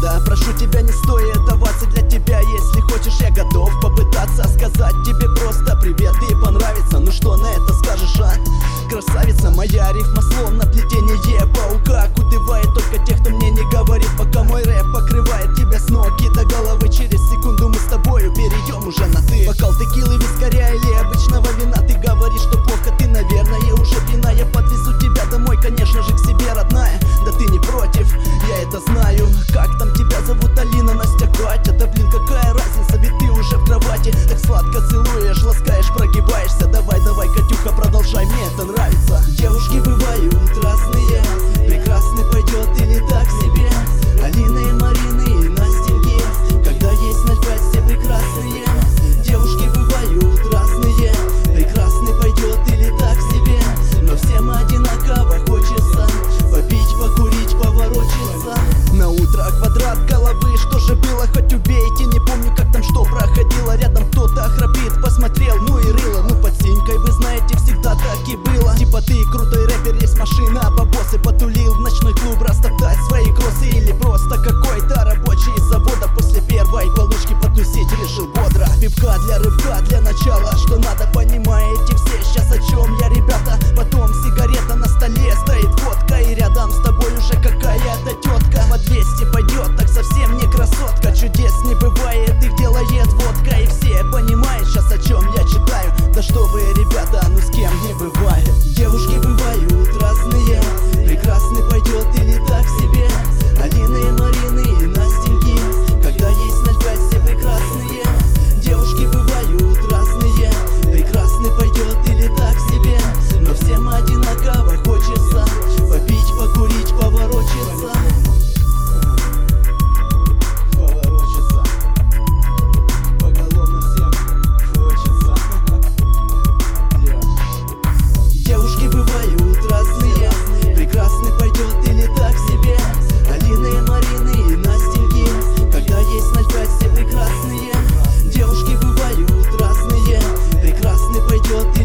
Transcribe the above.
правда. Прошу тебя, не стоит даваться для тебя. Если хочешь, я готов попытаться сказать тебе просто привет и понравится. Ну что на это скажешь, а? Красавица моя, рифма словно плетение паука. Кутывает только тех, кто мне не говорит, пока мой рэп покрывает тебя с ног и до головы. Через секунду мы с тобою перейдем уже на ты. Бокал текилы, вискаря или обычного вина. Ты говоришь, что плохо, ты, наверное, уже пьяна. Я подвезу тебя домой, конечно же, к себе, родная. Да ты не против, я это знаю. Как там тебя зовут, Алина, Настя, Катя? Да блин, какая разница, ведь ты уже в кровати. Так сладко целуешь, ласкаешь, прогибаешься. Давай, давай, Катюха, продолжай, мне это нравится. Девушки бывают разные, прекрасный пойдет или так себе. Алины и Марины и Настеньки, когда есть 05, все прекрасные. Девушки бывают разные, прекрасный пойдет или так себе. Но всем одинаково хочется попить, покурить, поворочиться. На утро квадрат головы, что же было, хоть убейте. Не помню, как там что проходило. Рядом кто-то храпит, посмотрел, ну и рыло. Ну под синькой, вы знаете, всегда так и было. Типа ты крутой рэпер, есть машина, бабосы. Потулил в ночной клуб, растоптать свои кроссы. Или просто какой-то рабочий из завода после первой получки потусить решил бодро. Пивка для рывка, для начала, что надо, понимаете все сейчас о чем я, ребята. Потом сигарета на столе, стоит водка, и рядом с тобой уже какая-то тетка. По 200 пойдет, так совсем не красотка. Чудес не бывает, их делает водка. И все понимают сейчас о чем я читаю. Да что вы, ребята, ну с кем не бывает. Девушки бывают разные, прекрасный пойдет или так себе. Алины и Марины и Настеньки, когда есть 05, все прекрасные. Девушки бывают разные, прекрасный пойдет или так себе. Но всем одинаково хочется попить, покурить, поворочиться. Поворочиться. Поголовно всем хочется. Девушки бывают разные, прекрасный пойдет или так себе. Алины и Марины и Настеньки, когда есть 05, все прекрасные. Девушки бывают разные, прекрасный пойдет или